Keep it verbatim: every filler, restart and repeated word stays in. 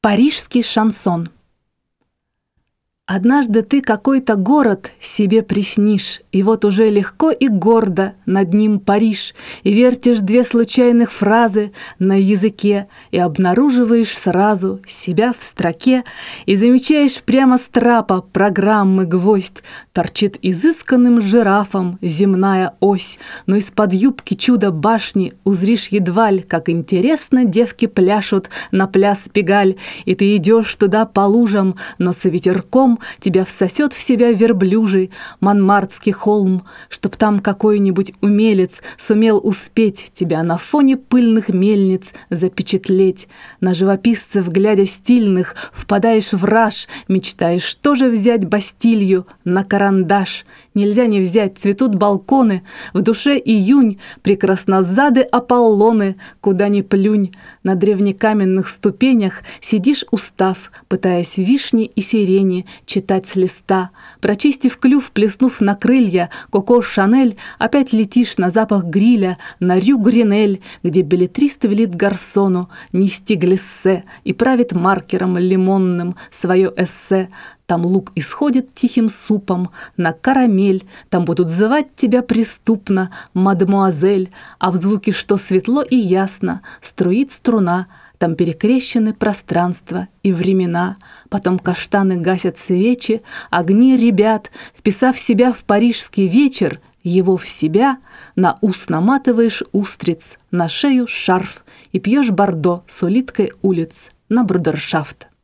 Парижский шансон. Однажды ты какой-то город себе приснишь, и вот уже легко и гордо над ним паришь, и вертишь две случайных фразы на языке, и обнаруживаешь сразу себя в строке, и замечаешь прямо с трапа программы гвоздь, торчит изысканным жирафом земная ось, но из-под юбки чудо башни узришь едва ли, как интересно девки пляшут на пляс Пегаль, и ты идешь туда по лужам, но с ветерком тебя всосет в себя верблюжий Монмартский холм, чтоб там какой-нибудь умелец сумел успеть тебя на фоне пыльных мельниц запечатлеть. На живописцев, глядя стильных, впадаешь в раж, мечтаешь тоже взять Бастилью на карандаш. Нельзя не взять, цветут балконы, в душе июнь, прекраснозады Аполлоны, куда ни плюнь. На древнекаменных ступенях сидишь устав, пытаясь вишни и сирени читать с листа. Прочистив клюв, плеснув на крылья Коко Шанель, опять летишь на запах гриля на Рю Гринель, где беллетрист велит гарсону нести глиссе и правит маркером лимонным свое эссе. Там лук исходит тихим супом на карамель, там будут звать тебя преступно, мадемуазель, а в звуке, что светло и ясно, струит струна. Там перекрещены пространства и времена, потом каштаны гасят свечи, огни ребят, вписав себя в парижский вечер, его в себя, на ус наматываешь устриц, на шею шарф и пьешь бордо с улиткой улиц на брудершафт.